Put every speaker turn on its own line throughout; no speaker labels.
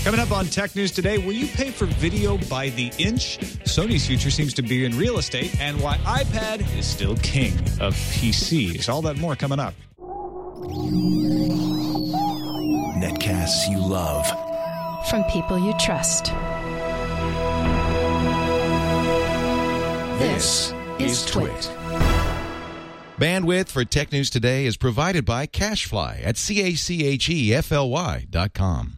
Coming up on Tech News today, will you pay for video by the inch? Sony's future seems to be in real estate, and why iPad is still king of PCs. All that more coming up.
Netcasts you love.
From people you trust.
This is Twit.
Bandwidth for Tech News Today is provided by CashFly at CACHEFLY.com.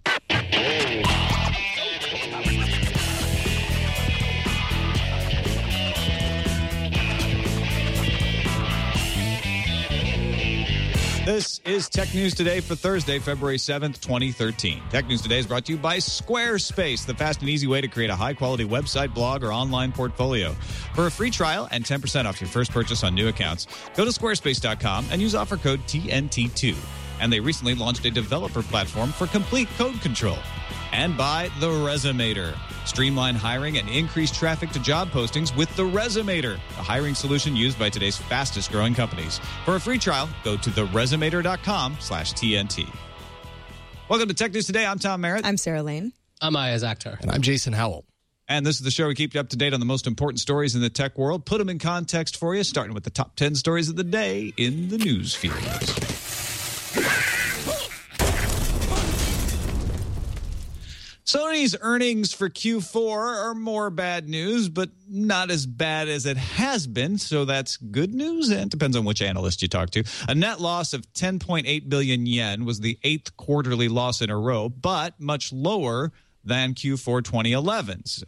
This is Tech News Today for Thursday, February 7th, 2013. Tech News Today is brought to you by Squarespace, the fast and easy way to create a high-quality website, blog, or online portfolio. For a free trial and 10% off your first purchase on new accounts, go to squarespace.com and use offer code TNT2. And they recently launched a developer platform for complete code control. And by The Resumator. Streamline hiring and increase traffic to job postings with The Resumator, the hiring solution used by today's fastest growing companies. For a free trial, go to theresumator.com/TNT. Welcome to Tech News Today. I'm Tom Merritt.
I'm Sarah Lane.
I'm Ayaz Akhtar.
And I'm Jason Howell.
And this is the show we keep you up to date on the most important stories in the tech world. Put them in context for you, starting with the top 10 stories of the day in the news feed. Sony's earnings for Q4 are more bad news, but not as bad as it has been, so that's good news, and it depends on which analyst you talk to. A net loss of 10.8 billion yen was the 8th quarterly loss in a row, but much lower than Q4 2011's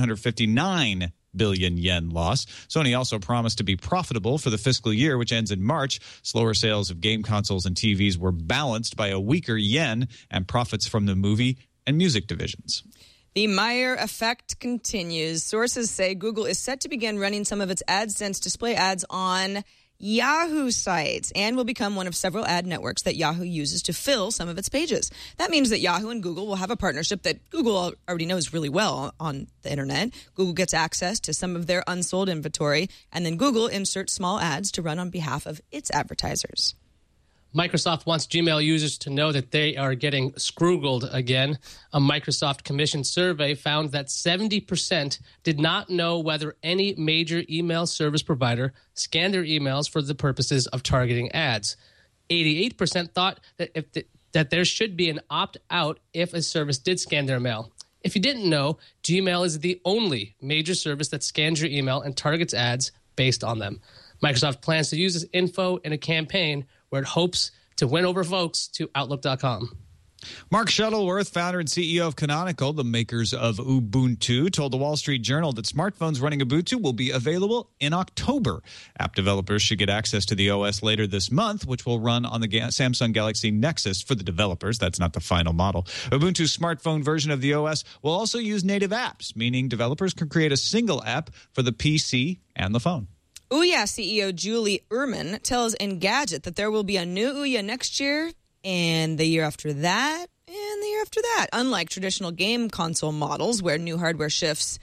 159 billion yen loss. Sony also promised to be profitable for the fiscal year, which ends in March. Slower sales of game consoles and TVs were balanced by a weaker yen and profits from the movie and music divisions.
The Meyer effect continues. Sources say Google is set to begin running some of its AdSense display ads on Yahoo sites and will become one of several ad networks that Yahoo uses to fill some of its pages. That means that Yahoo and Google will have a partnership that Google already knows really well on the internet. Google gets access to some of their unsold inventory, and then Google inserts small ads to run on behalf of its advertisers.
Microsoft wants Gmail users to know that they are getting scroogled again. A Microsoft commissioned survey found that 70% did not know whether any major email service provider scanned their emails for the purposes of targeting ads. 88% thought that that there should be an opt-out if a service did scan their mail. If you didn't know, Gmail is the only major service that scans your email and targets ads based on them. Microsoft plans to use this info in a campaign where it hopes to win over folks to Outlook.com.
Mark Shuttleworth, founder and CEO of Canonical, the makers of Ubuntu, told the Wall Street Journal that smartphones running Ubuntu will be available in October. App developers should get access to the OS later this month, which will run on the Samsung Galaxy Nexus for the developers. That's not the final model. Ubuntu's smartphone version of the OS will also use native apps, meaning developers can create a single app for the PC and the phone.
Ouya CEO Julie Ehrman tells Engadget that there will be a new Ouya next year and the year after that and the year after that. Unlike traditional game console models where new hardware ships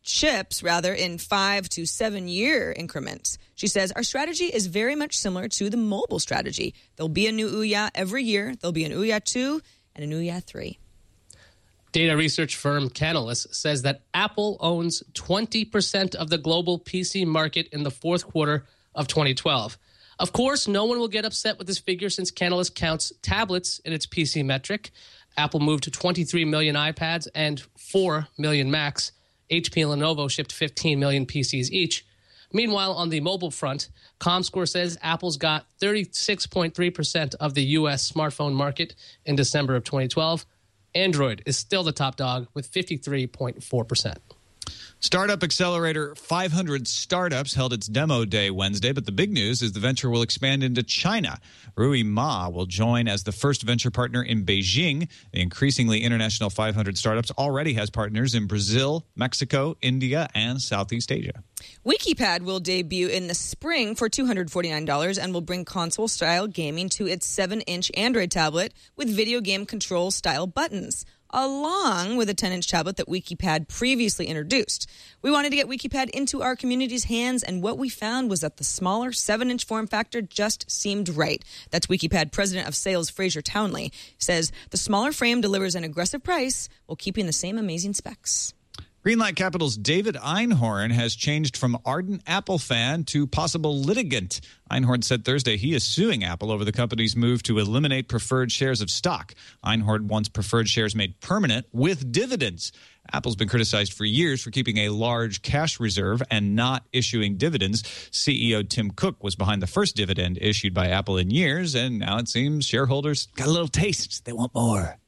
in 5 to 7 year increments. She says, our strategy is very much similar to the mobile strategy. There'll be a new Ouya every year. There'll be an Ouya 2 and an Ouya 3.
Data research firm Canalys says that Apple owns 20% of the global PC market in the fourth quarter of 2012. Of course, no one will get upset with this figure since Canalys counts tablets in its PC metric. Apple moved to 23 million iPads and 4 million Macs. HP and Lenovo shipped 15 million PCs each. Meanwhile, on the mobile front, ComScore says Apple's got 36.3% of the U.S. smartphone market in December of 2012. Android is still the top dog with 53.4%.
Startup Accelerator 500 Startups held its demo day Wednesday, but the big news is the venture will expand into China. Rui Ma will join as the first venture partner in Beijing. The increasingly international 500 Startups already has partners in Brazil, Mexico, India, and Southeast Asia.
WikiPad will debut in the spring for $249 and will bring console-style gaming to its 7-inch Android tablet with video game control-style buttons. along with a 10-inch tablet that WikiPad previously introduced. We wanted to get WikiPad into our community's hands, and what we found was that the smaller 7-inch form factor just seemed right. That's WikiPad President of Sales Fraser Townley says the smaller frame delivers an aggressive price while keeping the same amazing specs.
Greenlight Capital's David Einhorn has changed from ardent Apple fan to possible litigant. Einhorn said Thursday he is suing Apple over the company's move to eliminate preferred shares of stock. Einhorn wants preferred shares made permanent with dividends. Apple's been criticized for years for keeping a large cash reserve and not issuing dividends. CEO Tim Cook was behind the first dividend issued by Apple in years, and now it seems shareholders got a little taste. They want more.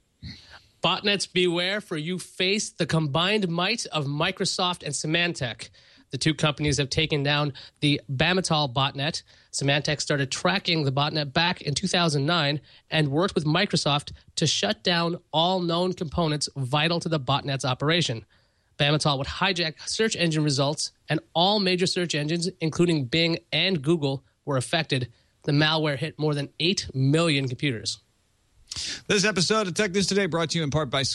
Botnets beware, for you face the combined might of Microsoft and Symantec. The two companies have taken down the Bamatol botnet. Symantec started tracking the botnet back in 2009 and worked with Microsoft to shut down all known components vital to the botnet's operation. Bamatol would hijack search engine results, and all major search engines, including Bing and Google, were affected. The malware hit more than 8 million computers.
This episode of Tech News Today brought to you in part by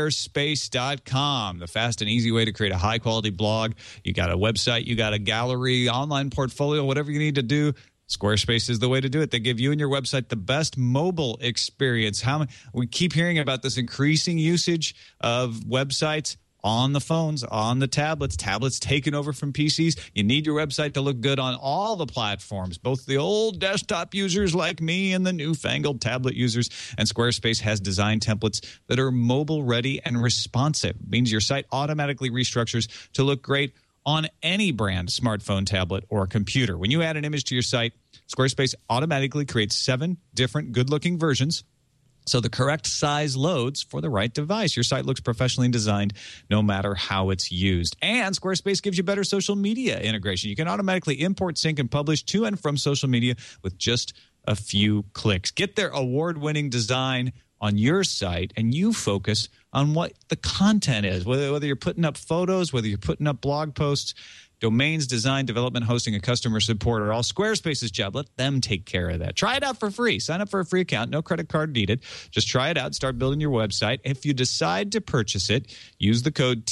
Squarespace.com, the fast and easy way to create a high-quality blog. You got a website, you got a gallery, online portfolio, whatever you need to do, Squarespace is the way to do it. They give you and your website the best mobile experience. We keep hearing about this increasing usage of websites on the phones, on the tablets taken over from PCs. You need your website to look good on all the platforms, both the old desktop users like me and the newfangled tablet users. And Squarespace has design templates that are mobile ready and responsive. It means your site automatically restructures to look great on any brand smartphone, tablet, or computer. When you add an image to your site, Squarespace automatically creates 7 different good-looking versions, so the correct size loads for the right device. Your site looks professionally designed no matter how it's used. And Squarespace gives you better social media integration. You can automatically import, sync, and publish to and from social media with just a few clicks. Get their award-winning design on your site, and you focus on what the content is, whether you're putting up photos, whether you're putting up blog posts, domains, design, development, hosting, and customer support are all Squarespace's job. Let them take care of that. Try it out for free. Sign up for a free account. No credit card needed. Just try it out. Start building your website. If you decide to purchase it, use the code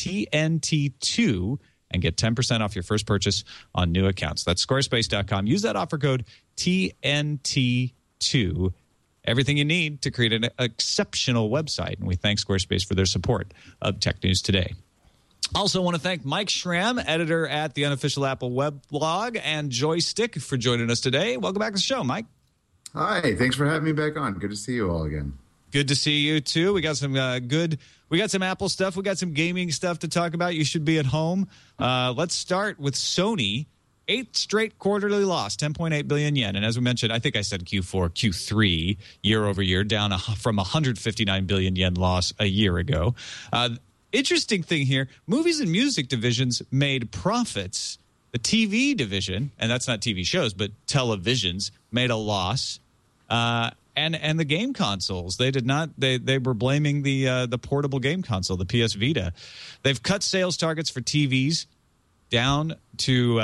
TNT2 and get 10% off your first purchase on new accounts. That's squarespace.com. Use that offer code TNT2. Everything you need to create an exceptional website. And we thank Squarespace for their support of Tech News Today. Also want to thank Mike Schramm, editor at the Unofficial Apple web blog, and Joystick for joining us today. Welcome back to the show, Mike.
Hi, thanks for having me back on. Good to see you all again.
Good to see you, too. We got some we got some Apple stuff. We got some gaming stuff to talk about. You should be at home. Let's start with Sony. 8th straight quarterly loss, 10.8 billion yen. And as we mentioned, I think I said Q3, year over year, down from 159 billion yen loss a year ago. Interesting thing here, movies and music divisions made profits. The TV division, and that's not TV shows, but televisions, made a loss. And the game consoles, they did not. They were blaming the portable game console, the PS Vita. They've cut sales targets for TVs down to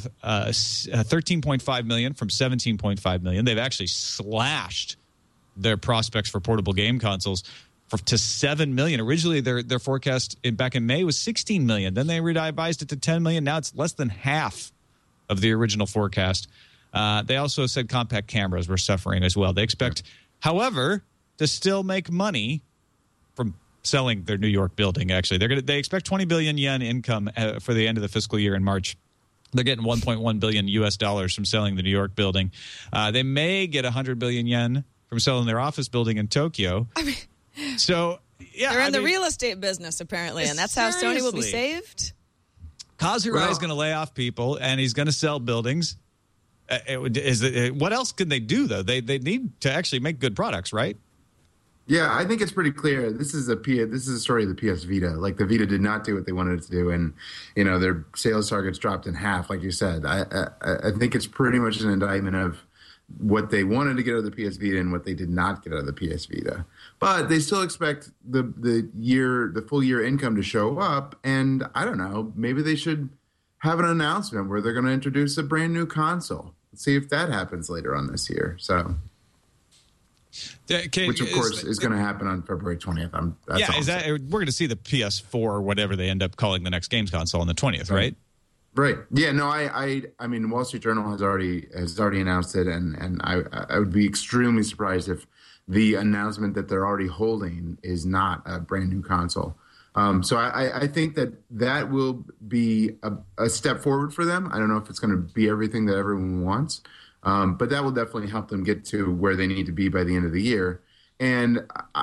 13.5 million from 17.5 million. They've actually slashed their prospects for portable game consoles to 7 million. Originally, their forecast back in May was 16 million. Then they revised it to 10 million. Now it's less than half of the original forecast. They also said compact cameras were suffering as well. They expect, however, to still make money from selling their New York building. Actually, they expect 20 billion yen income for the end of the fiscal year in March. They're getting $1.1 billion US from selling the New York building. They may get 100 billion yen from selling their office building in Tokyo. So, yeah.
They're in the real estate business, apparently, and that's how Sony will be saved.
Kazurai is going to lay off people, and he's going to sell buildings. What else can they do, though? They need to actually make good products, right?
Yeah, I think it's pretty clear. This is a story of the PS Vita. Like, the Vita did not do what they wanted it to do, and their sales targets dropped in half, like you said. I think it's pretty much an indictment of what they wanted to get out of the PS Vita and what they did not get out of the PS Vita. But they still expect the full year income to show up, and I don't know, maybe they should have an announcement where they're going to introduce a brand new console. Let's see if that happens later on this year. So Which, of course, is going to happen on February 20th.
We're going to see the PS4 or whatever they end up calling the next games console on the 20th, right?
Right. Yeah. No. I mean, Wall Street Journal has already announced it, and I would be extremely surprised if the announcement that they're already holding is not a brand new console. So I think that will be a step forward for them. I don't know if it's going to be everything that everyone wants, but that will definitely help them get to where they need to be by the end of the year. And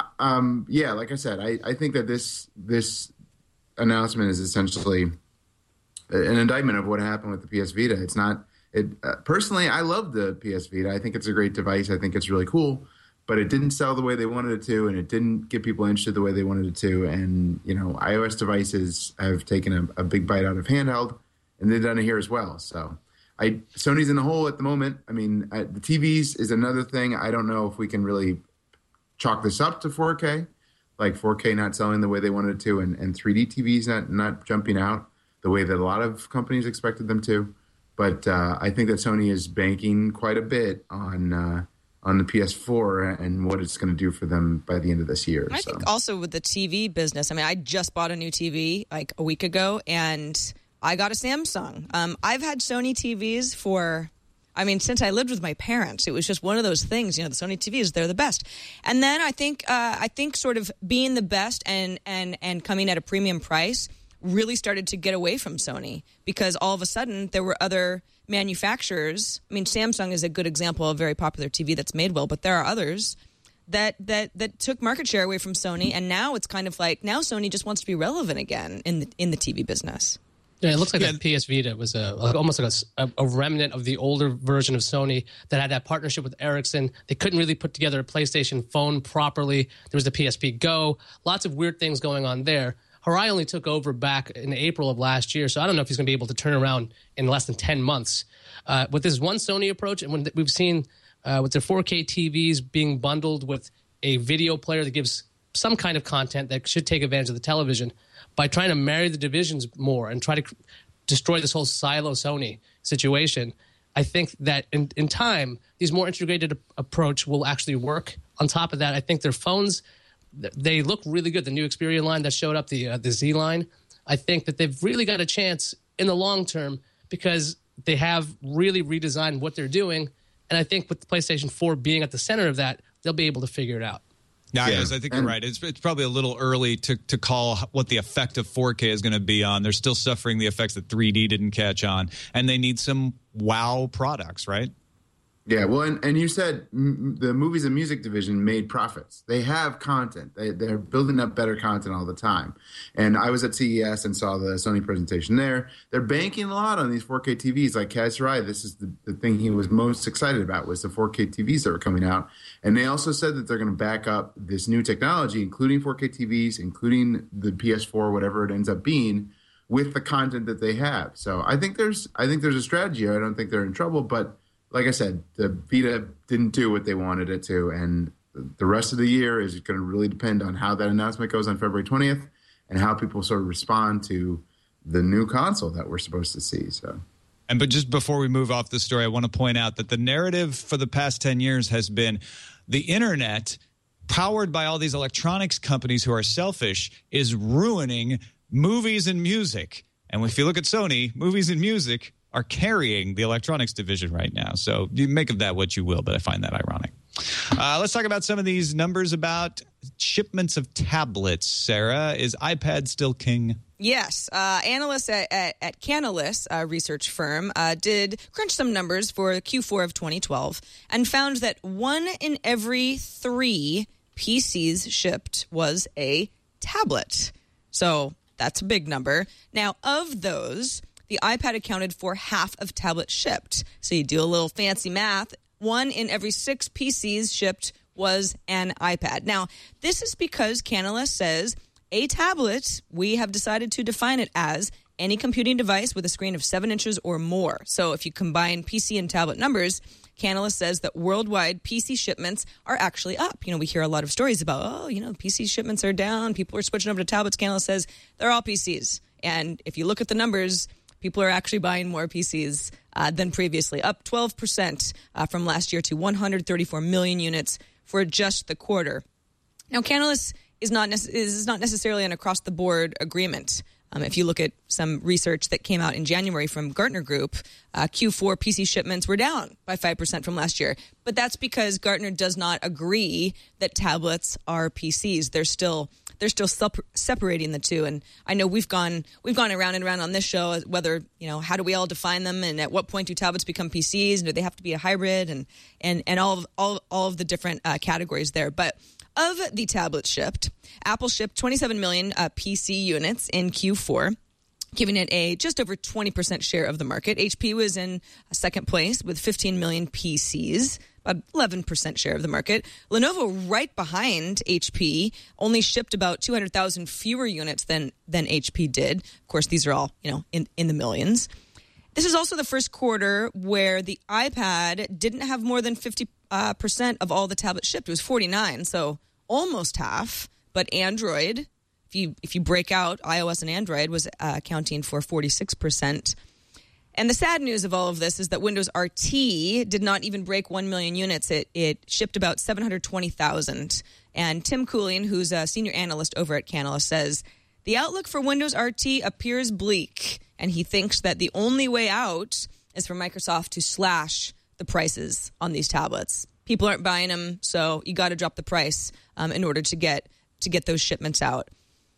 like I said, I think that this announcement is essentially an indictment of what happened with the PS Vita. It's not. Personally, I love the PS Vita. I think it's a great device. I think it's really cool. But it didn't sell the way they wanted it to, and it didn't get people interested the way they wanted it to. And, iOS devices have taken a big bite out of handheld, and they've done it here as well. So Sony's in the hole at the moment. I mean, the TVs is another thing. I don't know if we can really chalk this up to 4K, like 4K not selling the way they wanted it to, and 3D TVs not jumping out the way that a lot of companies expected them to. But I think that Sony is banking quite a bit on the PS4 and what it's going to do for them by the end of this year.
I think also with the TV business, I mean, I just bought a new TV like a week ago, and I got a Samsung. I've had Sony TVs since I lived with my parents. It was just one of those things, the Sony TVs, they're the best. And then I think sort of being the best and coming at a premium price really started to get away from Sony, because all of a sudden there were other manufacturers. I mean, Samsung is a good example of a very popular TV that's made well, but there are others that took market share away from Sony, and now it's kind of like now Sony just wants to be relevant again in the TV business.
Yeah, it looks like that PS Vita was almost like a remnant of the older version of Sony that had that partnership with Ericsson. They couldn't really put together a PlayStation phone properly. There was the PSP Go. Lots of weird things going on there. Hirai only took over back in April of last year, so I don't know if he's going to be able to turn around in less than 10 months. With this one Sony approach, and when we've seen with their 4K TVs being bundled with a video player that gives some kind of content that should take advantage of the television, by trying to marry the divisions more and try to destroy this whole silo Sony situation, I think that in time, these more integrated approach will actually work. On top of that, I think their phones, they look really good. The new Xperia line that showed up, the Z line, I think that they've really got a chance in the long term because they have really redesigned what they're doing. And I think with the PlayStation 4 being at the center of that, they'll be able to figure it out.
Yeah, I think you're right. It's probably a little early to call what the effect of 4K is going to be on. They're still suffering the effects that 3D didn't catch on, and they need some wow products, right?
Yeah, well, and you said the movies and music division made profits. They have content. They're building up better content all the time. And I was at CES and saw the Sony presentation there. They're banking a lot on these 4K TVs. Like Kaz Hirai, this is the thing he was most excited about was the 4K TVs that were coming out. And they also said that they're going to back up this new technology, including 4K TVs, including the PS4, whatever it ends up being, with the content that they have. So I think there's a strategy. I don't think they're in trouble, but like I said, the Vita didn't do what they wanted it to, and the rest of the year is going to really depend on how that announcement goes on February 20th and how people sort of respond to the new console that we're supposed to see.
But just before we move off the story, I want to point out that the narrative for the past 10 years has been the internet, powered by all these electronics companies who are selfish, is ruining movies and music. And if you look at Sony, movies and music are carrying the electronics division right now. So you make of that what you will, but I find that ironic. Let's talk about some of these numbers about shipments of tablets. Sarah, is iPad still king?
Yes. Analysts at Canalys, a research firm, did crunch some numbers for Q4 of 2012 and found that 1 in every 3 PCs shipped was a tablet. So that's a big number. Now, of those, the iPad accounted for half of tablets shipped. So you do a little fancy math. 1 in every 6 PCs shipped was an iPad. Now, this is because Canalys says a tablet, we have decided to define it as any computing device with a screen of 7 inches or more. So if you combine PC and tablet numbers, Canalys says that worldwide PC shipments are actually up. We hear a lot of stories about, PC shipments are down. People are switching over to tablets. Canalys says they're all PCs. And if you look at the numbers, people are actually buying more PCs than previously, up 12% from last year to 134 million units for just the quarter. Now, Canalys is not necessarily an across-the-board agreement. If you look at some research that came out in January from Gartner Group, Q4 PC shipments were down by 5% from last year. But that's because Gartner does not agree that tablets are PCs. They're still separating the two. And I know we've gone around and around on this show whether, how do we all define them, and at what point do tablets become PCs, and do they have to be a hybrid, and all of the different categories there. But of the tablets shipped, Apple shipped 27 million PC units in Q4, giving it a just over 20% share of the market. HP was in second place with 15 million PCs, about 11% share of the market. Lenovo, right behind HP, only shipped about 200,000 fewer units than HP did. Of course, these are all in the millions. This is also the first quarter where the iPad didn't have more than 50% of all the tablets shipped. It was 49%, so almost half. But Android, if you break out iOS and Android, was accounting for 46%. And the sad news of all of this is that Windows RT did not even break 1 million units. It shipped about 720,000. And Tim Cooling, who's a senior analyst over at Canalys, says the outlook for Windows RT appears bleak, and he thinks that the only way out is for Microsoft to slash the prices on these tablets. People aren't buying them, so you got to drop the price in order to get those shipments out.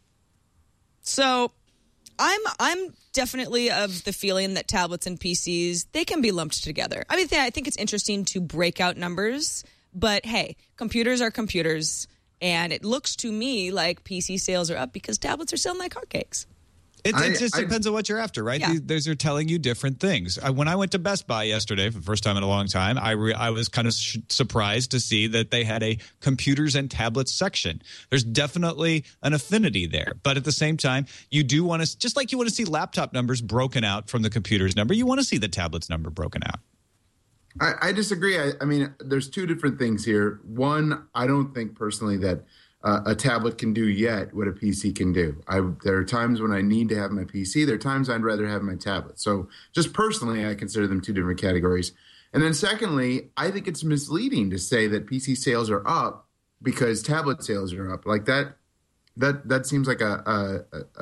So I'm definitely of the feeling that tablets and PCs, they can be lumped together. I mean, I think it's interesting to break out numbers, but hey, computers are computers, and it looks to me like PC sales are up because tablets are selling like hotcakes.
It just depends on what you're after, right?
Yeah.
Those are telling you different things. When I went to Best Buy yesterday for the first time in a long time, I was kind of surprised to see that they had a computers and tablets section. There's definitely an affinity there. But at the same time, you do want to, just like you want to see laptop numbers broken out from the computers number, you want to see the tablets number broken out.
I disagree. I mean, there's two different things here. One, I don't think personally that a tablet can do yet what a PC can do. There are times when I need to have my PC. There are times I'd rather have my tablet. So just personally, I consider them two different categories. And then secondly, I think it's misleading to say that PC sales are up because tablet sales are up. Like that seems like a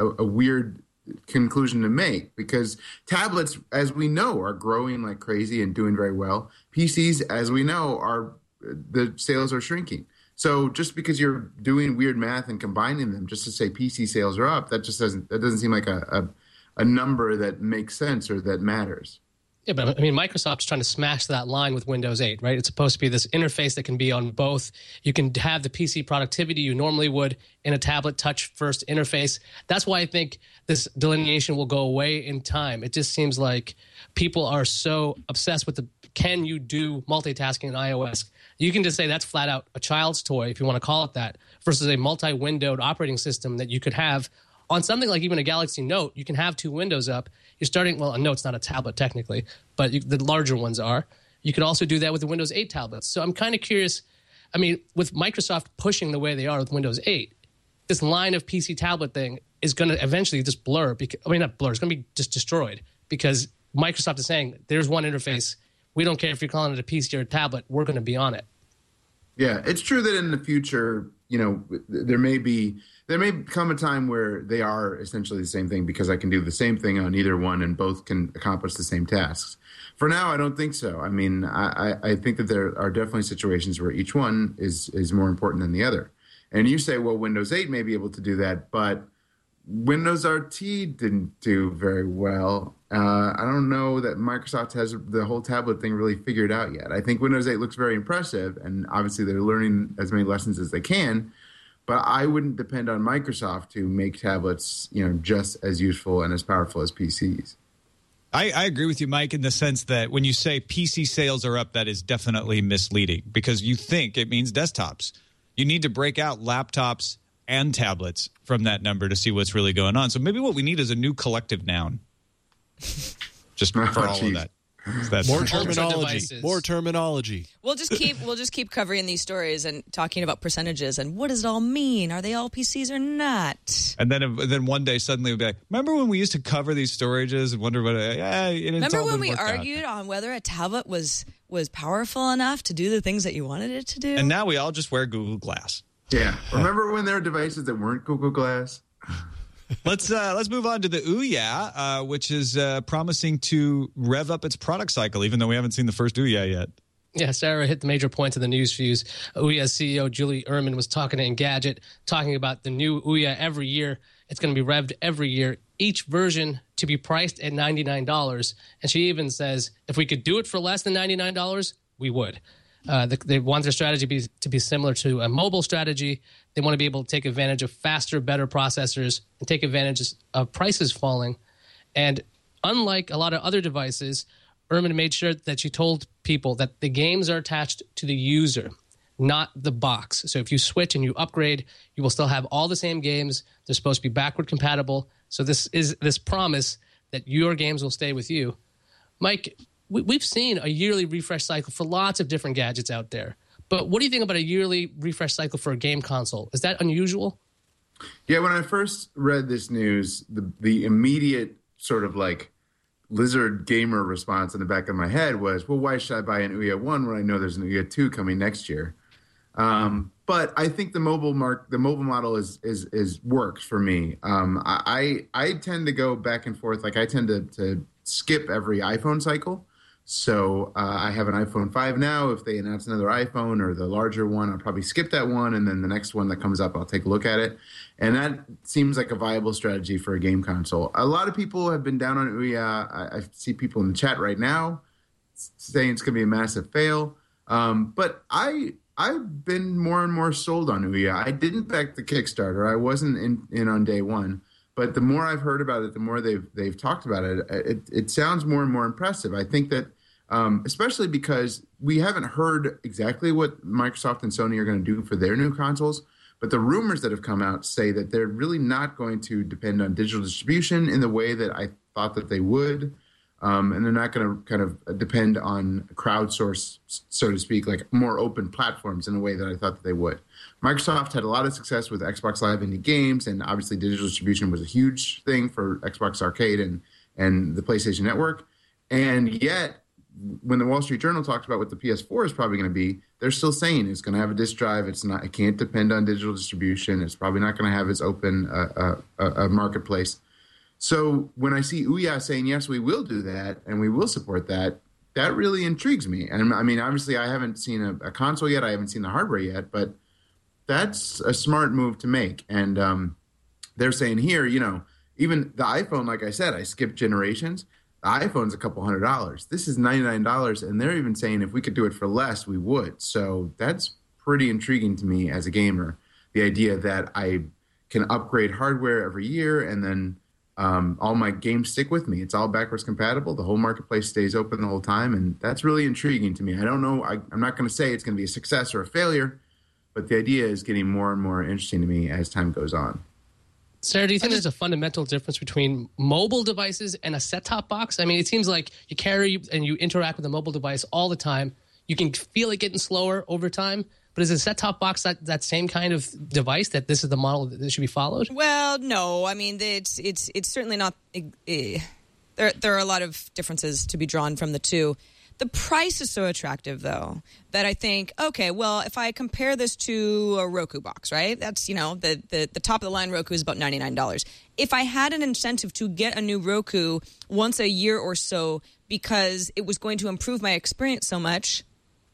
weird conclusion to make, because tablets, as we know, are growing like crazy and doing very well. PCs, as we know, the sales are shrinking. So just because you're doing weird math and combining them just to say PC sales are up, that doesn't seem like a number that makes sense or that matters.
Yeah, but I mean, Microsoft's trying to smash that line with Windows 8, right? It's supposed to be this interface that can be on both. You can have the PC productivity you normally would in a tablet touch-first interface. That's why I think this delineation will go away in time. It just seems like people are so obsessed with can you do multitasking in iOS? You can just say that's flat out a child's toy, if you want to call it that, versus a multi-windowed operating system that you could have on something like even a Galaxy Note. You can have two windows up. You're starting, well, a Note's not a tablet technically, but the larger ones are. You could also do that with the Windows 8 tablets. So I'm kind of curious. I mean, with Microsoft pushing the way they are with Windows 8, this line of PC tablet thing is going to eventually just blur. Not blur. It's going to be just destroyed because Microsoft is saying there's one interface. We don't care if you're calling it a PC or a tablet. We're going to be on it.
Yeah, it's true that in the future, there may come a time where they are essentially the same thing because I can do the same thing on either one and both can accomplish the same tasks. For now, I don't think so. I mean, I think that there are definitely situations where each one is more important than the other. And you say, well, Windows 8 may be able to do that, but Windows RT didn't do very well. I don't know that Microsoft has the whole tablet thing really figured out yet. I think Windows 8 looks very impressive, and obviously they're learning as many lessons as they can. But I wouldn't depend on Microsoft to make tablets, just as useful and as powerful as PCs.
I agree with you, Mike, in the sense that when you say PC sales are up, that is definitely misleading because you think it means desktops. You need to break out laptops and tablets from that number to see what's really going on. So maybe what we need is a new collective noun. Just for all of that.
More terminology.
We'll just keep covering these stories and talking about percentages and what does it all mean? Are they all PCs or not?
And then one day suddenly we'll be like, remember when we used to cover these storages and wonder what?
Remember when we argued on whether a tablet was was powerful enough to do the things that you wanted it to do.
And now we all just wear Google Glass.
Yeah. Remember when there were devices that weren't Google Glass?
Let's move on to the Ouya, which is promising to rev up its product cycle, even though we haven't seen the first Ouya yet.
Yeah, Sarah hit the major points of the news fuse. Ouya's CEO, Julie Ehrman, was talking to Engadget, talking about the new Ouya every year. It's going to be revved every year, each version to be priced at $99. And she even says, if we could do it for less than $99, we would. They want their strategy to be similar to a mobile strategy. They want to be able to take advantage of faster, better processors and take advantage of prices falling. And unlike a lot of other devices, Ehrman made sure that she told people that the games are attached to the user, not the box. So if you switch and you upgrade, you will still have all the same games. They're supposed to be backward compatible. So this is this promise that your games will stay with you. Mike, we've seen a yearly refresh cycle for lots of different gadgets out there. But what do you think about a yearly refresh cycle for a game console? Is that unusual?
Yeah, when I first read this news, the immediate sort of like lizard gamer response in the back of my head was, well, why should I buy an Ouya 1 when I know there's an Ouya 2 coming next year? But I think the mobile model is works for me. I tend to go back and forth. Like I tend to skip every iPhone cycle. So I have an iPhone 5 now. If they announce another iPhone or the larger one, I'll probably skip that one. And then the next one that comes up, I'll take a look at it. And that seems like a viable strategy for a game console. A lot of people have been down on Ouya. I see people in the chat right now saying it's going to be a massive fail. But I've been more and more sold on Ouya. I didn't back the Kickstarter. I wasn't in on day one. But the more I've heard about it, the more they've talked about it. It sounds more and more impressive. I think that, especially because we haven't heard exactly what Microsoft and Sony are going to do for their new consoles, but the rumors that have come out say that they're really not going to depend on digital distribution in the way that I thought that they would, and they're not going to kind of depend on crowdsource, so to speak, like more open platforms in the way that I thought that they would. Microsoft had a lot of success with Xbox Live Indie Games, and obviously digital distribution was a huge thing for Xbox Arcade and the PlayStation Network. And yet, when the Wall Street Journal talked about what the PS4 is probably going to be, they're still saying it's going to have a disk drive. It can't depend on digital distribution. It's probably not going to have its open a marketplace. So when I see Ouya saying, yes, we will do that and we will support that, that really intrigues me. And I mean, obviously, I haven't seen a console yet. I haven't seen the hardware yet, but that's a smart move to make. And they're saying here, even the iPhone, like I said, I skipped generations. The iPhone's a couple $100. This is $99, and they're even saying if we could do it for less, we would. So that's pretty intriguing to me as a gamer, the idea that I can upgrade hardware every year and then all my games stick with me. It's all backwards compatible. The whole marketplace stays open the whole time, and that's really intriguing to me. I don't know. I'm not going to say it's going to be a success or a failure, but the idea is getting more and more interesting to me as time goes on.
Sarah, do you think there's a fundamental difference between mobile devices and a set-top box? I mean, it seems like you carry and you interact with a mobile device all the time. You can feel it getting slower over time. But is a set-top box that same kind of device that this is the model that should be followed?
Well, no. I mean, it's certainly not. There are a lot of differences to be drawn from the two. The price is so attractive, though, that I think, okay, well, if I compare this to a Roku box, right? That's, the top of the line Roku is about $99. If I had an incentive to get a new Roku once a year or so because it was going to improve my experience so much,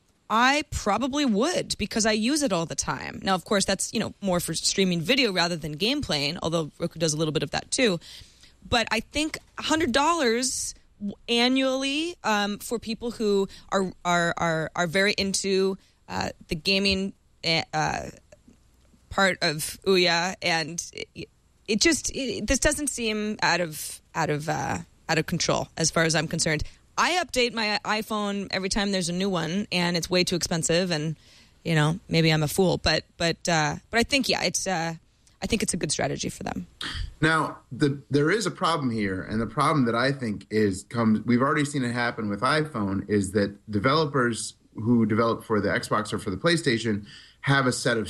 I probably would, because I use it all the time. Now, of course, that's, more for streaming video rather than game playing, although Roku does a little bit of that too. But I think $100 annually for people who are very into the gaming part of Ouya, and this doesn't seem out of control as far as I'm concerned. I update my iPhone every time there's a new one, and it's way too expensive, and maybe I'm a fool, but I think I think it's a good strategy for them.
Now, there is a problem here, and the problem that I think we've already seen it happen with iPhone, is that developers who develop for the Xbox or for the PlayStation have a set of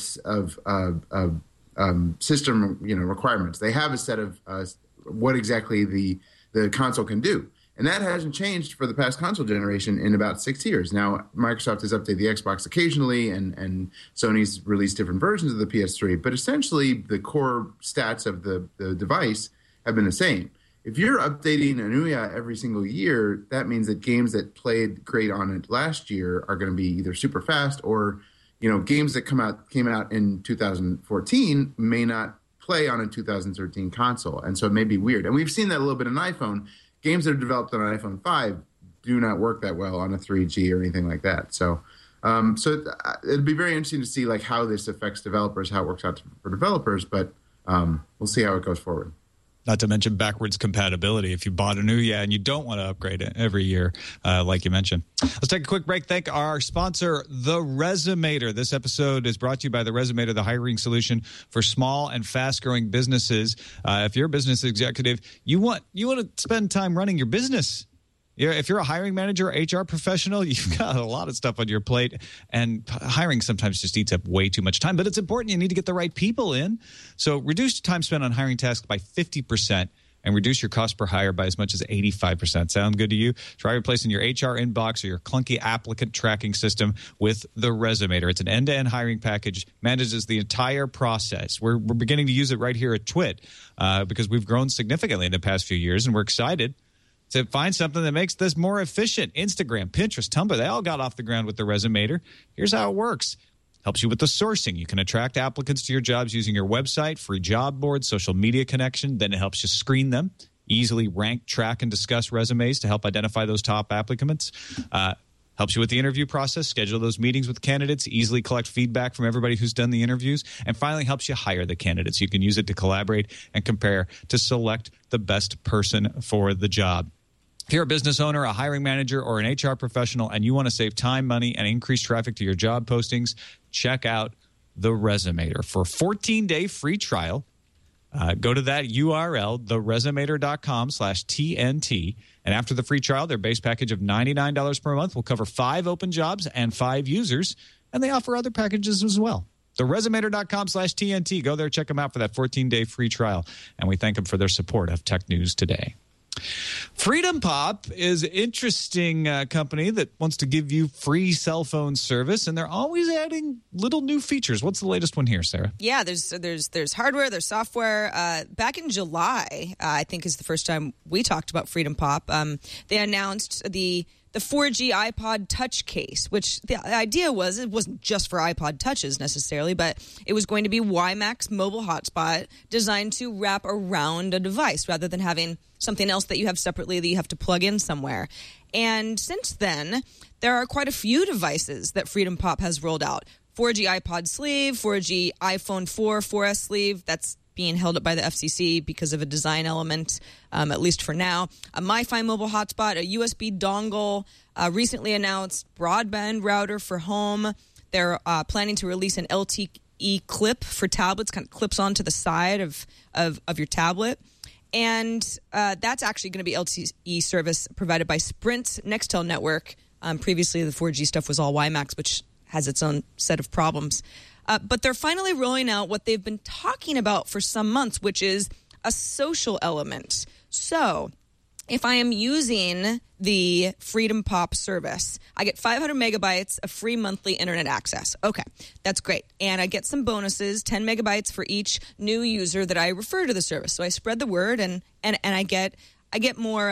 system requirements. They have a set of what exactly the console can do. And that hasn't changed for the past console generation in about 6 years. Now, Microsoft has updated the Xbox occasionally, and Sony's released different versions of the PS3. But essentially, the core stats of the device have been the same. If you're updating an Ouya every single year, that means that games that played great on it last year are going to be either super fast or, games that came out in 2014 may not play on a 2013 console. And so it may be weird. And we've seen that a little bit in iPhone. Games that are developed on an iPhone 5 do not work that well on a 3G or anything like that. So it'd be very interesting to see like how this affects developers, how it works out for developers, but we'll see how it goes forward.
Not to mention backwards compatibility. If you bought a Ouya and you don't want to upgrade it every year, like you mentioned. Let's take a quick break. Thank our sponsor, The Resumator. This episode is brought to you by The Resumator, the hiring solution for small and fast-growing businesses. If you're a business executive, you want to spend time running your business. If you're a hiring manager or HR professional, you've got a lot of stuff on your plate, and hiring sometimes just eats up way too much time. But it's important. You need to get the right people in. So reduce time spent on hiring tasks by 50% and reduce your cost per hire by as much as 85%. Sound good to you? Try replacing your HR inbox or your clunky applicant tracking system with The Resumator. It's an end-to-end hiring package, manages the entire process. We're beginning to use it right here at Twit because we've grown significantly in the past few years, and we're excited to find something that makes this more efficient. Instagram, Pinterest, Tumblr, they all got off the ground with The Resumator. Here's how it works. Helps you with the sourcing. You can attract applicants to your jobs using your website, free job board, social media connection. Then it helps you screen them, easily rank, track, and discuss resumes to help identify those top applicants. Helps you with the interview process, schedule those meetings with candidates, easily collect feedback from everybody who's done the interviews, and finally helps you hire the candidates. You can use it to collaborate and compare to select the best person for the job. If you're a business owner, a hiring manager, or an HR professional, and you want to save time, money, and increase traffic to your job postings, check out The Resumator. For a 14-day free trial, go to that URL, theresumator.com/TNT. And after the free trial, their base package of $99 per month will cover 5 open jobs and 5 users, and they offer other packages as well. Theresumator.com/TNT. Go there, check them out for that 14-day free trial. And we thank them for their support of Tech News Today. Freedom Pop is an interesting company that wants to give you free cell phone service, and they're always adding little new features. What's the latest one here, Sarah?
Yeah, there's hardware, there's software. Back in July, I think is the first time we talked about Freedom Pop. They announced the 4G iPod Touch case, which the idea was it wasn't just for iPod Touches necessarily, but it was going to be WiMAX mobile hotspot designed to wrap around a device rather than having something else that you have separately that you have to plug in somewhere. And since then, there are quite a few devices that Freedom Pop has rolled out. 4G iPod sleeve, 4G iPhone 4S sleeve, that's being held up by the FCC because of a design element, at least for now. A MiFi mobile hotspot, a USB dongle, recently announced broadband router for home. They're planning to release an LTE clip for tablets, kind of clips onto the side of your tablet. And that's actually going to be LTE service provided by Sprint Nextel network. Previously, the 4G stuff was all WiMAX, which has its own set of problems. But they're finally rolling out what they've been talking about for some months, which is a social element. So if I am using the Freedom Pop service, I get 500 megabytes of free monthly internet access. Okay, that's great. And I get some bonuses, 10 megabytes for each new user that I refer to the service. So I spread the word and I get more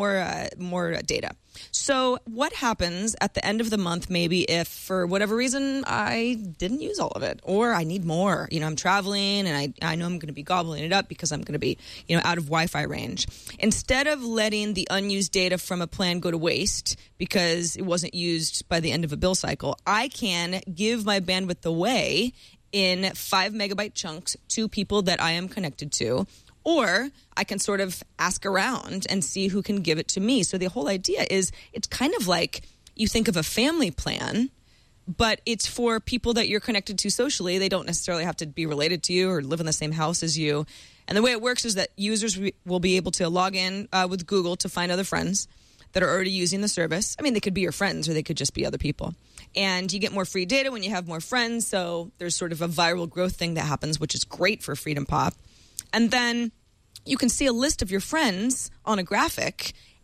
data. So what happens at the end of the month, maybe if for whatever reason I didn't use all of it or I need more? I'm traveling and I know I'm going to be gobbling it up because I'm going to be, out of Wi-Fi range. Instead of letting the unused data from a plan go to waste because it wasn't used by the end of a bill cycle, I can give my bandwidth away in 5 megabyte chunks to people that I am connected to. Or I can sort of ask around and see who can give it to me. So the whole idea is it's kind of like you think of a family plan, but it's for people that you're connected to socially. They don't necessarily have to be related to you or live in the same house as you. And the way it works is that users will be able to log in with Google to find other friends that are already using the service. I mean, they could be your friends or they could just be other people. And you get more free data when you have more friends. So there's sort of a viral growth thing that happens, which is great for Freedom Pop. And then you can see a list of your friends on a graphic,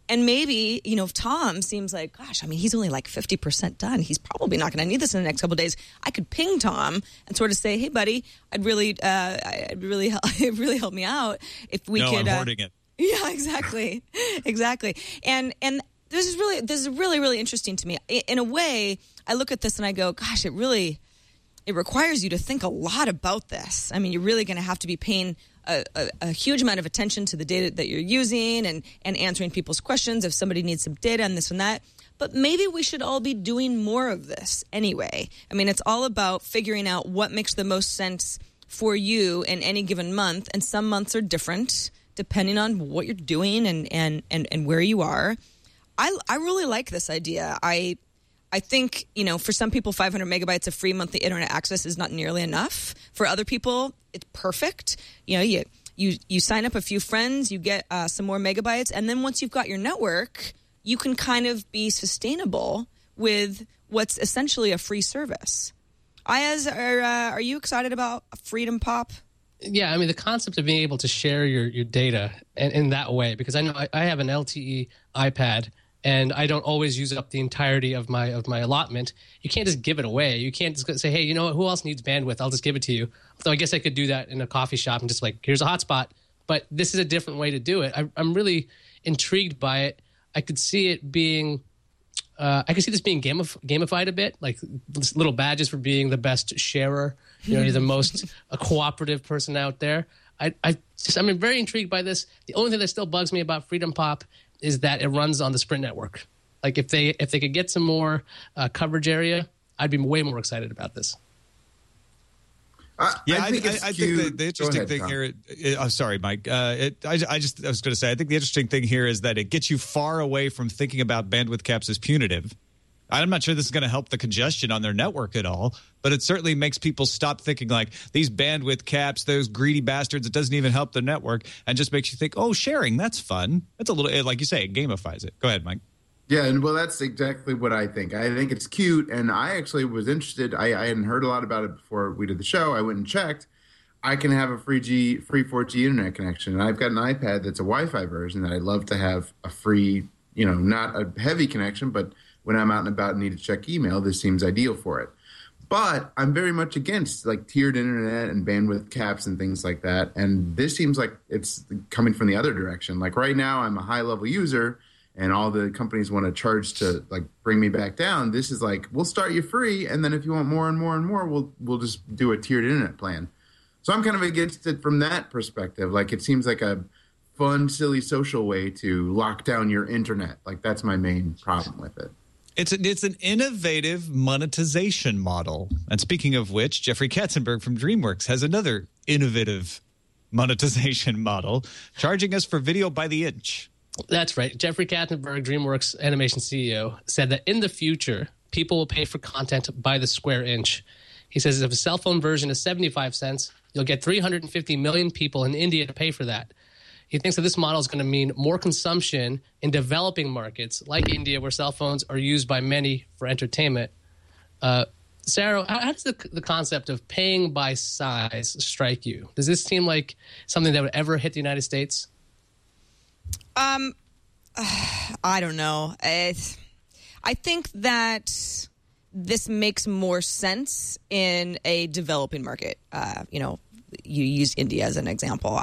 And maybe, if Tom seems like, gosh, I mean, he's only like 50% done. He's probably not going to need this in the next couple of days. I could ping Tom and sort of say, hey, buddy, it'd really help me out if we could.
I'm hoarding it.
Yeah, exactly. And this is really, really interesting to me. In a way, I look at this and I go, gosh, it requires you to think a lot about this. I mean, you're really going to have to be paying a huge amount of attention to the data that you're using and answering people's questions if somebody needs some data and this and that. But maybe we should all be doing more of this anyway. I mean, it's all about figuring out what makes the most sense for you in any given month. And some months are different depending on what you're doing and where you are. I really like this idea. I think, for some people, 500 megabytes of free monthly internet access is not nearly enough. For other people, it's perfect. You sign up a few friends, you get some more megabytes, and then once you've got your network, you can kind of be sustainable with what's essentially a free service. Ayaz, are you excited about Freedom Pop?
Yeah, I mean, the concept of being able to share your data in that way, because I know I have an LTE iPad, and I don't always use up the entirety of my allotment. You can't just give it away. You can't just say, hey, you know what, who else needs bandwidth? I'll just give it to you. So I guess I could do that in a coffee shop and just like, here's a hotspot. But this is a different way to do it. I'm really intrigued by it. I could see it being, I could see this being gamified a bit, like little badges for being the best sharer. You're the most cooperative person out there. I'm very intrigued by this. The only thing that still bugs me about Freedom Pop is that it runs on the Sprint network. Like if they could get some more coverage area, I'd be way more excited about this.
I think the interesting thing here. I'm sorry, Mike. I was going to say, I think the interesting thing here is that it gets you far away from thinking about bandwidth caps as punitive. I'm not sure this is going to help the congestion on their network at all, but it certainly makes people stop thinking like these bandwidth caps, those greedy bastards, it doesn't even help the network, and just makes you think, oh, sharing, that's fun. That's a little, like you say, it gamifies it. Go ahead, Mike.
Yeah, and well, that's exactly what I think. I think it's cute, and I actually was interested. I hadn't heard a lot about it before we did the show. I went and checked. I can have a free 4G internet connection, and I've got an iPad that's a Wi-Fi version that I'd love to have a free, not a heavy connection, but when I'm out and about and need to check email, this seems ideal for it. But I'm very much against like tiered internet and bandwidth caps and things like that. And this seems like it's coming from the other direction. Like right now, I'm a high-level user, and all the companies want to charge to like bring me back down. This is like, we'll start you free, and then if you want more and more and more, we'll just do a tiered internet plan. So I'm kind of against it from that perspective. Like it seems like a fun, silly social way to lock down your internet. Like that's my main problem with it.
It's an innovative monetization model. And speaking of which, Jeffrey Katzenberg from DreamWorks has another innovative monetization model, charging us for video by the inch.
That's right. Jeffrey Katzenberg, DreamWorks animation CEO, said that in the future, people will pay for content by the square inch. He says if a cell phone version is 75 cents, you'll get 350 million people in India to pay for that. He thinks that this model is going to mean more consumption in developing markets like India, where cell phones are used by many for entertainment. Sarah, how does the concept of paying by size strike you? Does this seem like something that would ever hit the United States?
I don't know. I think that this makes more sense in a developing market. You use India as an example.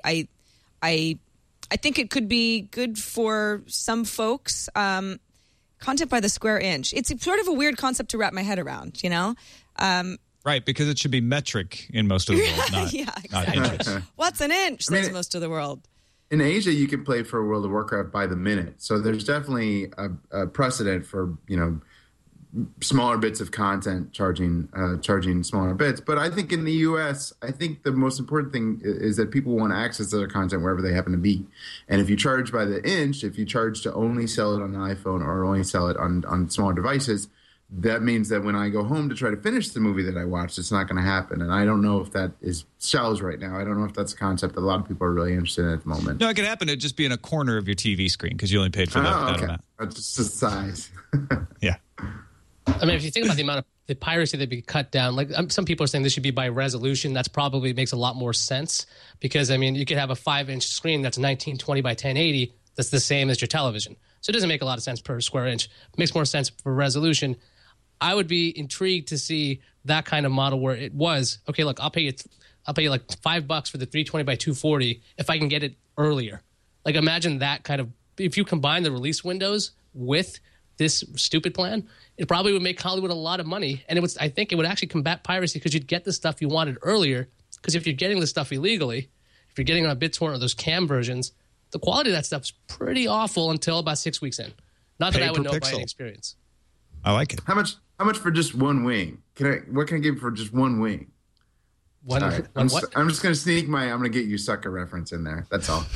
I think it could be good for some folks. Content by the square inch. It's sort of a weird concept to wrap my head around,
Right, because it should be metric in most of the world, not inches.
What's an inch? Says most of the world.
In Asia, you can play for World of Warcraft by the minute. So there's definitely a precedent for, smaller bits of content charging smaller bits. But I think in the U.S., I think the most important thing is that people want access to their content wherever they happen to be. And if you charge by the inch, if you charge to only sell it on an iPhone or only sell it on smaller devices, that means that when I go home to try to finish the movie that I watched, it's not going to happen. And I don't know if that sells right now. I don't know if that's a concept that a lot of people are really interested in at the moment.
No, it could happen. It'd just be in a corner of your TV screen because you only paid for that amount.
That's just the size.
Yeah.
I mean, if you think about the amount of the piracy that be cut down, like some people are saying this should be by resolution. That's probably makes a lot more sense because, I mean, you could have a 5-inch screen that's 1920 by 1080. that's the same as your television. So it doesn't make a lot of sense per square inch. It makes more sense for resolution. I would be intrigued to see that kind of model where it was, okay, look, I'll pay you like $5 for the 320 by 240 if I can get it earlier. Like imagine that kind of, if you combine the release windows with this stupid plan, it probably would make Hollywood a lot of money. And I think it would actually combat piracy because you'd get the stuff you wanted earlier. Because if you're getting the stuff illegally, if you're getting it on BitTorrent or those cam versions, the quality of that stuff's pretty awful until about 6 weeks in. Not that I would know by experience.
I like it.
How much for just one wing? What can I give for just one wing?
What?
I'm just going to sneak I'm going to get you sucker reference in there. That's all.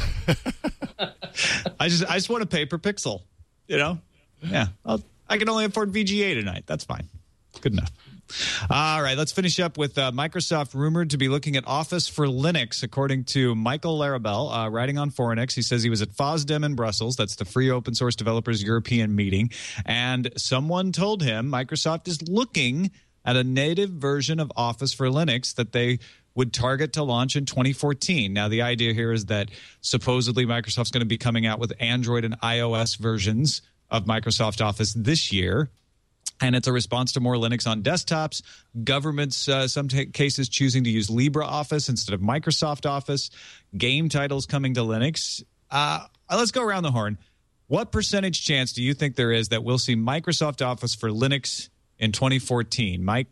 I just want a pay per pixel. You know? Yeah. I can only afford VGA tonight. That's fine. Good enough. All right, let's finish up with Microsoft rumored to be looking at Office for Linux, according to Michael Larabelle, writing on Foreignex. He says he was at FOSDEM in Brussels. That's the Free Open Source Developers European meeting. And someone told him Microsoft is looking at a native version of Office for Linux that they would target to launch in 2014. Now, the idea here is that supposedly Microsoft's going to be coming out with Android and iOS versions of Microsoft Office this year. And it's a response to more Linux on desktops. Governments, some cases, choosing to use LibreOffice instead of Microsoft Office. Game titles coming to Linux. Let's go around the horn. What percentage chance do you think there is that we'll see Microsoft Office for Linux in 2014? Mike?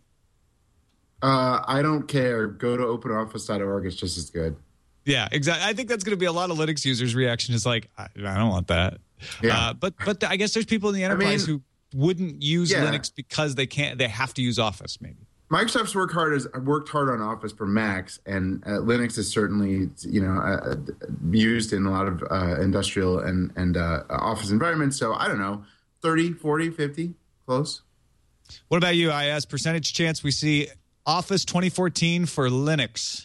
I don't care. Go to openoffice.org. It's just as good.
Yeah, exactly. I think that's going to be a lot of Linux users' reaction is like, I don't want that.
Yeah.
But I guess there's people in the enterprise who wouldn't use Linux because they have to use Office, maybe.
Microsoft's worked hard on Office for Macs, and Linux is certainly used in a lot of industrial and office environments. So I don't know, 30, 40, 50, close.
What about you, IS? Percentage chance we see Office 2014 for Linux?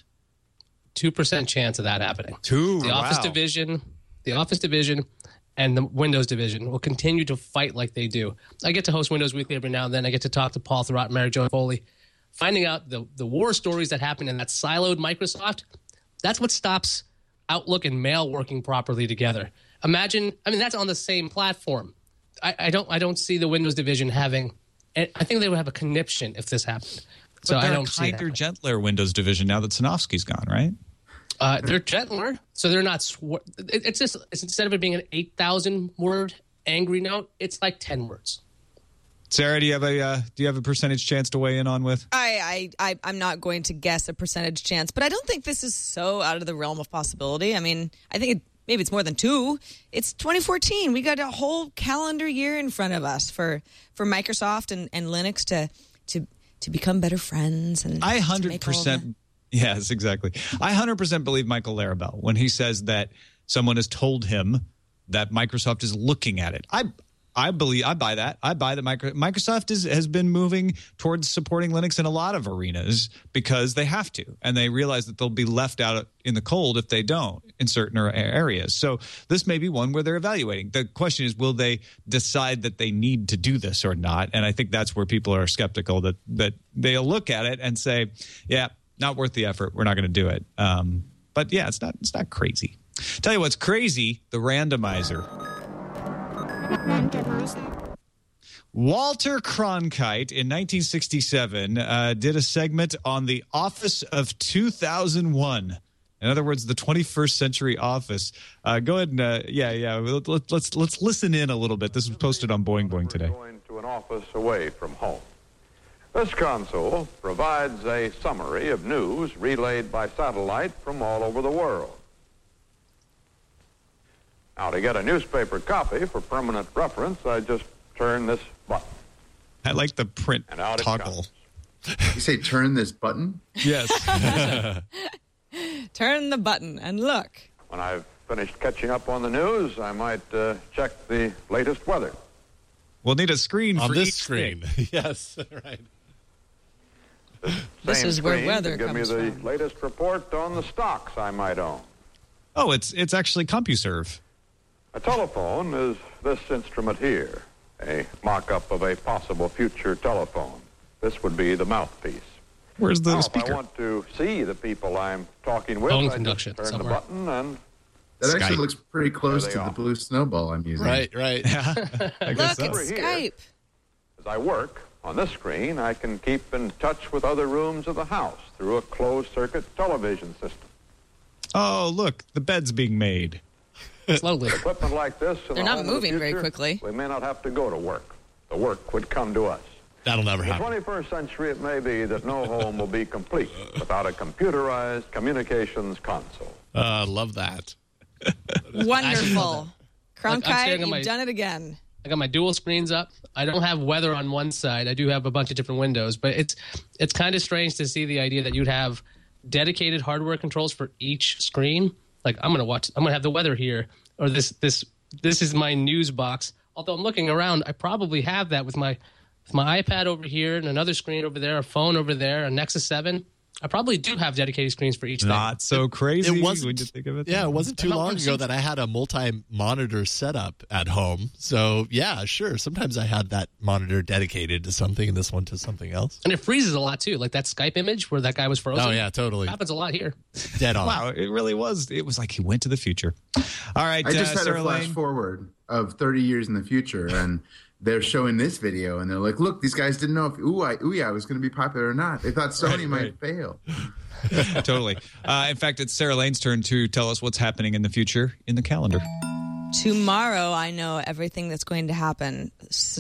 2% chance of that happening. The Office division and the Windows division will continue to fight like they do. I get to host Windows Weekly every now and then. I get to talk to Paul Thurrott and Mary Jo Foley. Finding out the war stories that happen in that siloed Microsoft, that's what stops Outlook and Mail working properly together. That's on the same platform. I don't see the Windows division having, I think they would have a conniption if this happened.
But so I don't see kinder, gentler Windows division now that Sanofsky's gone, right?
They're gentler, so they're not. It's instead of it being an 8,000 word angry note, it's like 10 words.
Sarah, do you have a percentage chance to weigh in on with?
I'm not going to guess a percentage chance, but I don't think this is so out of the realm of possibility. I mean, I think maybe it's more than 2. It's 2014. We got a whole calendar year in front of us for Microsoft and Linux to become better friends. And
I 100%. Yes, exactly. I 100% believe Michael Larabelle when he says that someone has told him that Microsoft is looking at it. I buy that. I buy that Microsoft has been moving towards supporting Linux in a lot of arenas because they have to, and they realize that they'll be left out in the cold if they don't in certain areas. So this may be one where they're evaluating. The question is, will they decide that they need to do this or not? And I think that's where people are skeptical that they'll look at it and say, yeah, not worth the effort. We're not going to do it. But yeah, it's not crazy. Tell you what's crazy, the randomizer. Walter Cronkite in 1967 did a segment on the Office of 2001. In other words, the 21st century Office. Go ahead and let's listen in a little bit. This was posted on Boing Boing today.
Going to an office away from home. This console provides a summary of news relayed by satellite from all over the world. Now, to get a newspaper copy for permanent reference, I just turn this button.
I like the print toggle.
You say turn this button?
Yes.
Turn the button and look.
When I've finished catching up on the news, I might check the latest weather.
We'll need a screen
on
for
this
each
screen. Yes, right.
This is where weather comes from.
Give me the latest report on the stocks I might own.
Oh, it's actually CompuServe.
A telephone is this instrument here, a mock-up of a possible future telephone. This would be the mouthpiece.
Where's the
now,
speaker?
If I want to see the people I'm talking with, I just turn the button and
That
Skype.
actually looks pretty close
There
to
they
the
are.
blue snowball I'm using.
Right.
I
Look,
guess so.
it's
Here.
Skype.
As I work on this screen, I can keep in touch with other rooms of the house through a closed-circuit television system.
Oh, look, the bed's being made.
Slowly.
Equipment like this, in
They're
the
not
home of the
moving very
future,
quickly.
We may not have to go to work. The work would come to us.
That'll never
In the
happen.
21st century, it may be that no home will be complete without a computerized communications console.
Love that.
Wonderful.
I'm
Cronkite,
staring at
you've
my-
done it again.
I got my dual screens up. I don't have weather on one side. I do have a bunch of different windows, but it's kind of strange to see the idea that you'd have dedicated hardware controls for each screen. Like I'm gonna have the weather here, or this is my news box. Although I'm looking around, I probably have that with my iPad over here and another screen over there, a phone over there, a Nexus 7. I probably do have dedicated screens for each thing.
Not so crazy
It wasn't.
when you think of it.
Yeah, it wasn't too
Not
long
one
ago
seems-
that I had a multi-monitor setup at home. So yeah, sure. Sometimes I had that monitor dedicated to something and this one to something else.
And it freezes a lot too, like that Skype image where that guy was frozen.
Oh yeah, totally.
Happens a lot here.
Dead on.
Wow, it really was. It was like he went to the future. All right,
I just had
Sarah
a flash
Lane.
forward of 30 years in the future, and they're showing this video, and they're like, look, these guys didn't know if Ouya was going to be popular or not. They thought Sony might fail.
Totally. In fact, it's Sarah Lane's turn to tell us what's happening in the future in the calendar.
Tomorrow, I know everything that's going to happen.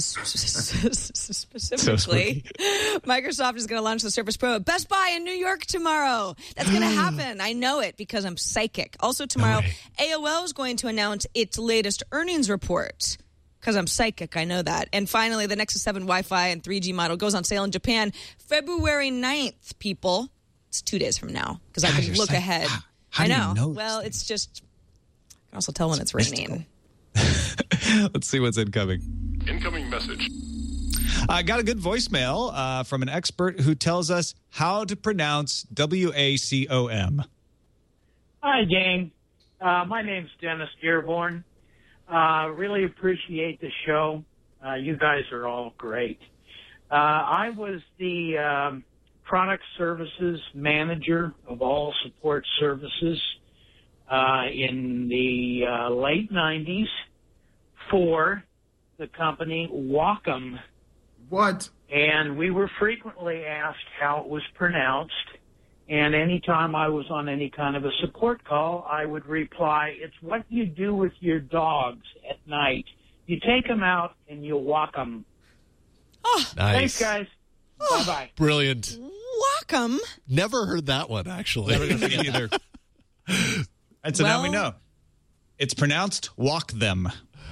Specifically, Microsoft is going to launch the Surface Pro at Best Buy in New York tomorrow. That's going to happen. I know it because I'm psychic. Also tomorrow, AOL is going to announce its latest earnings report. Because I'm psychic, I know that. And finally, the Nexus 7 Wi-Fi and 3G model goes on sale in Japan February 9th, people. It's 2 days from now because I can look ahead.
How
I
do you
know.
know
Well,
these
it's just... I can also tell when it's raining.
Let's see what's incoming.
Incoming message.
I got a good voicemail from an expert who tells us how to pronounce WACOM.
Hi, gang. My name's Dennis Dearborn. Really appreciate the show. You guys are all great. I was the product services manager of all support services in the late 90s for the company Wacom.
What?
And we were frequently asked how it was pronounced. And anytime I was on any kind of a support call, I would reply, it's what you do with your dogs at night. You take them out and you walk them.
Oh,
Nice.
Thanks, guys. Bye-bye.
Brilliant.
Wacom.
Never heard that one, actually.
Never gonna forget either. And so now we know. It's pronounced walk them.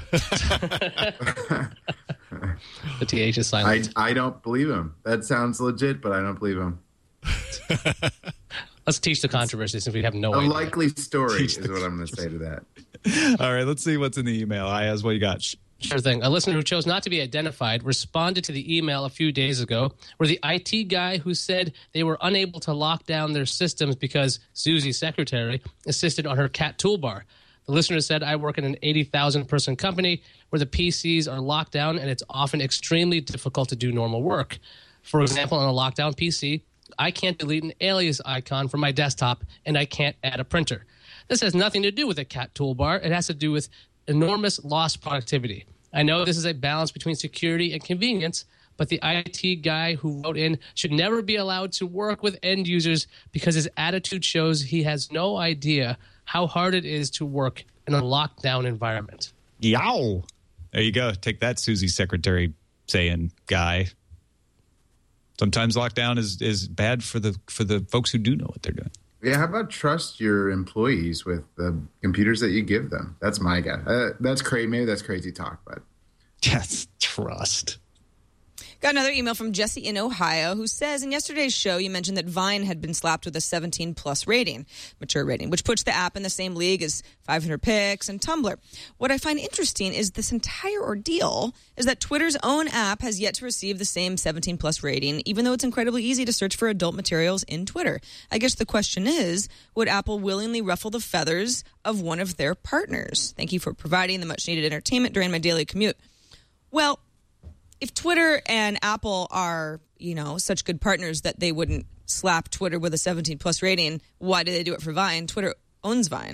The TH is silent.
I don't believe him. That sounds legit, but I don't believe him.
Let's teach the controversy since we have no
A
idea.
likely story is what I'm going to say to that.
All right, let's see what's in the email. Ayaz, what you got?
Sure thing. A listener who chose not to be identified responded to the email a few days ago where the IT guy who said they were unable to lock down their systems because Susie's secretary insisted on her cat toolbar. The listener said, I work in an 80,000 person company where the PCs are locked down and it's often extremely difficult to do normal work. For example, on a lockdown PC, I can't delete an alias icon from my desktop and I can't add a printer. This has nothing to do with a cat toolbar. It has to do with enormous lost productivity. I know this is a balance between security and convenience, but the IT guy who wrote in should never be allowed to work with end users because his attitude shows he has no idea how hard it is to work in a lockdown environment.
Yow. There you go. Take that, Susie secretary saying guy. Sometimes lockdown is bad for the folks who do know what they're doing.
Yeah, how about trust your employees with the computers that you give them? That's my guy. That's crazy. Maybe that's crazy talk, but
yes, trust.
Got another email from Jesse in Ohio who says, in yesterday's show, you mentioned that Vine had been slapped with a 17-plus rating, mature rating, which puts the app in the same league as 500 Pix and Tumblr. What I find interesting is this entire ordeal is that Twitter's own app has yet to receive the same 17-plus rating, even though it's incredibly easy to search for adult materials in Twitter. I guess the question is, would Apple willingly ruffle the feathers of one of their partners? Thank you for providing the much-needed entertainment during my daily commute. Well, if Twitter and Apple are, such good partners that they wouldn't slap Twitter with a 17-plus rating, why do they do it for Vine? Twitter owns Vine.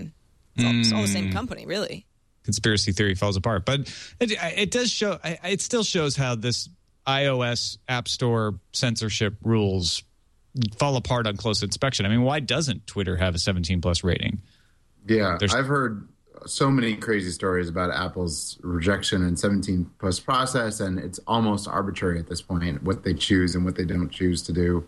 It's all the same company, really.
Conspiracy theory falls apart. But it does show, it still shows how this iOS App Store censorship rules fall apart on close inspection. I mean, why doesn't Twitter have a 17+ rating?
Yeah, I've heard so many crazy stories about Apple's rejection and 17+ process, and it's almost arbitrary at this point what they choose and what they don't choose to do.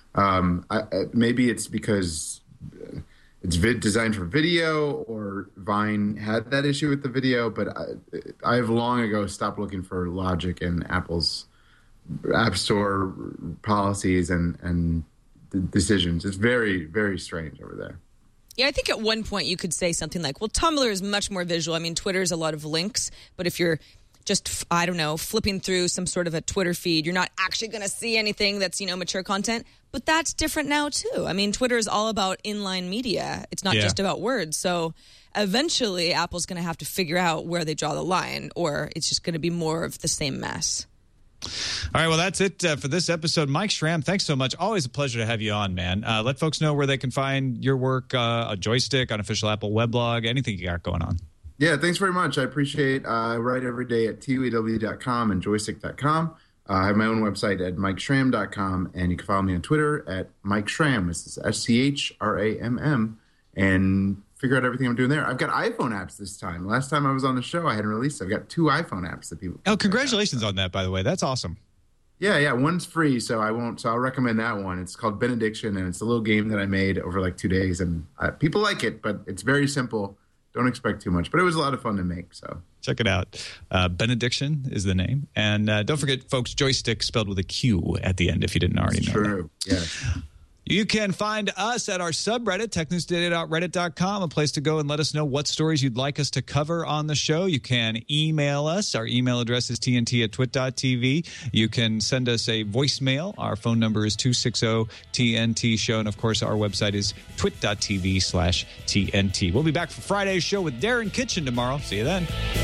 Maybe it's because it's designed for video, or Vine had that issue with the video, but I have long ago stopped looking for logic in Apple's App Store policies and decisions. It's very, very strange over there.
Yeah, I think at one point you could say something like, well, Tumblr is much more visual. I mean, Twitter is a lot of links, but if you're just, I don't know, flipping through some sort of a Twitter feed, you're not actually going to see anything that's, mature content. But that's different now, too. I mean, Twitter is all about inline media. It's not just about words. So eventually Apple's going to have to figure out where they draw the line, or it's just going to be more of the same mess.
All right, well, that's it for this episode. Mike Schramm, thanks so much. Always a pleasure to have you on, man. Let folks know where they can find your work, a Joystick, unofficial Apple weblog, anything you got going on.
Yeah, thanks very much. I appreciate I write every day at TUAW.com and joystick.com. I have my own website at MikeSchramm.com, and you can follow me on Twitter at Mike Schramm. This is SCHRAMM, and figure out everything I'm doing there. I've got iPhone apps this time. Last time I was on the show, I hadn't released. I've got 2 iPhone apps that people.
Oh, congratulations on that, by the way. That's awesome.
Yeah. One's free, so I'll recommend that one. It's called Benediction, and it's a little game that I made over like 2 days, and people like it, but it's very simple. Don't expect too much, but it was a lot of fun to make. So
check it out. Benediction is the name, and don't forget, folks, Joystick spelled with a Q at the end. If you didn't already know.
True. Yes.
You can find us at our subreddit, technewstoday.reddit.com, a place to go and let us know what stories you'd like us to cover on the show. You can email us. Our email address is tnt@twit.tv. You can send us a voicemail. Our phone number is 260-TNT-SHOW. And, of course, our website is twit.tv/TNT. We'll be back for Friday's show with Darren Kitchen tomorrow. See you then.